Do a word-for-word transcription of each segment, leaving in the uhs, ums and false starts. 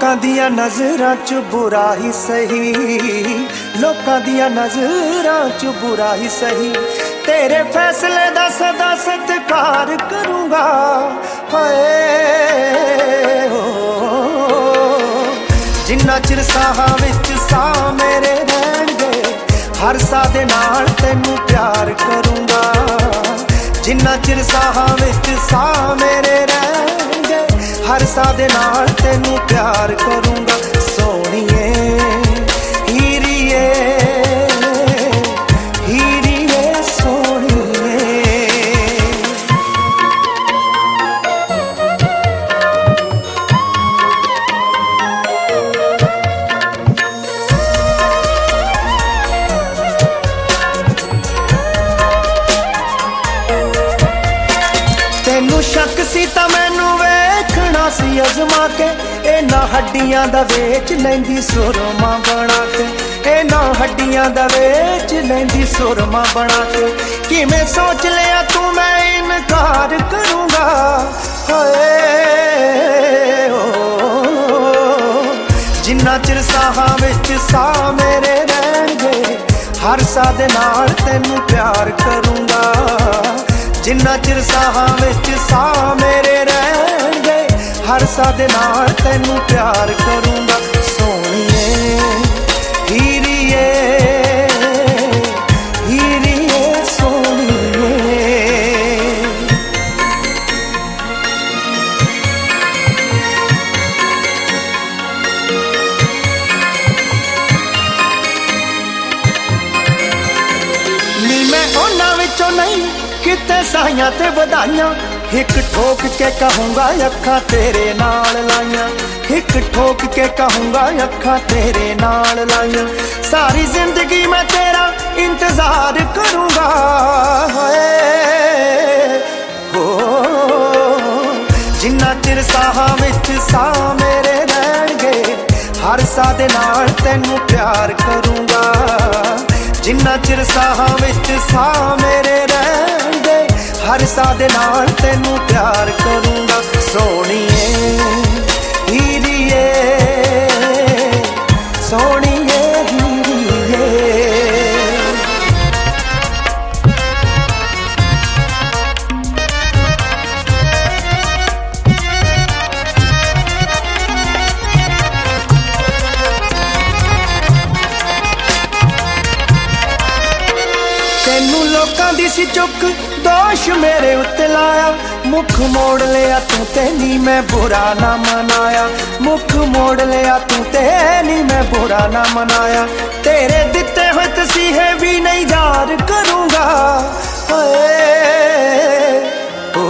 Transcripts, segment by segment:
लोकां दियां नज़रां च बुरा ही सही, लोकां दियां नज़रां च बुरा ही सही, तेरे फैसले दा सदा सत्कार करूंगा। हाय हो जिन्ना चिर साहां विच साह मेरे रहणगे, हर साह दे नाल तैनू प्यार करूंगा। जिन्ना चिर साहां विच साह मेरे रहणगे, हर साह दे नाल तैनू प्यार करूंगा। सोहणीए हीरीए हीरीए सोहणीए, तैनू शक सी तां मैनू वेखना सी अजमा के, इन्हां हड्डियां दा वेच लैंदी सुरमा बना के, इन्हां हड्डियां दा वेच लैंदी सुरमा बना के। किवें सोच लिया तू मैं इनकार करूंगा। हाय हो जिन्ना चिर साहां विच साह मेरे रहणगे, हर साह दे नाल तैनू प्यार करूंगा। जिन्ना चिर साहां विच साह मेरे रहणगे, हर साह दे नाल तैनू प्यार करूंगा। सोहणीए हीरीए हीरीए सोहणीए, नी मैं उन्हां विचों नहीं किते साइयां ते वधाइयां, हिक ठोक के कहूंगा अखां तेरे नाल लाइयां, हिक ठोक के कहूंगा अखां तेरे नाल लाइयां। सारी जिंदगी मैं तेरा इंतजार करूंगा। हो जिन्ना चिर साहां विच साह मेरे रहणगे, हर साह दे नाल तैनू प्यार करूंगा। जिन्ना चिर साहां विच साह मेरे रहणगे, हर साह दे नाल तैनू प्यार करूंगा। सोहणीए हीरीए सोहणीए हीरीए, तैनू लोकां दी सी चुक दोष मेरे उत्ते लाया, मुख मोड़ लिया तू ते नी मैं बुरा ना मनाया, मुख मोड़ लिया तू ते नी मैं बुरा ना मनाया। तेरे दिते हुए तसीहे भी नहीं यार करूंगा। ओ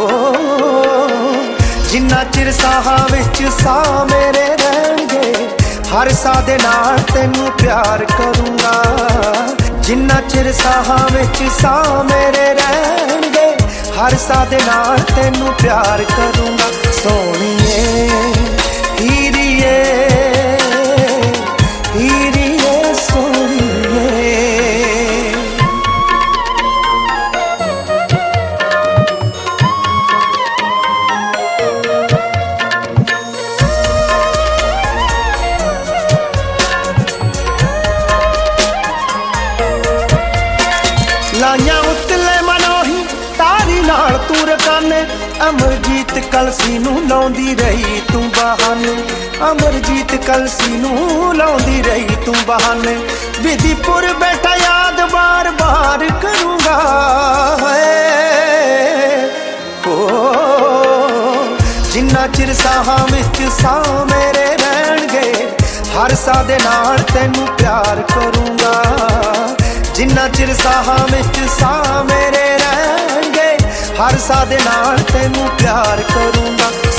जिन्ना चिर साहां विच साह मेरे रहणगे, हर साह दे नाल तैनू प्यार करूंगा। जिन्ना चिर साहां विच साह मेरे रहणगे, हर साह दे नाल तैनू प्यार करूंगा। सोहणीए हीरीए हीरीए सोहणीए, लाइयां उतले मनोही तारी नाल तू रकाने, अमरजीत कलसी नू लाउंदी रही तू बहाने, अमरजीत कलसी नू लाउंदी रही तू बहाने। विधिपुर बैठा याद बार बार करूंगा। ओ जिन्ना चिर साहां विच साह मेरे रहणगे, हर साह दे नाल तैनू प्यार करूंगा। जिन्ना चिर साहां विच साह मेरे रहणगे, हर साह दे नाल तैनू प्यार करूंगा।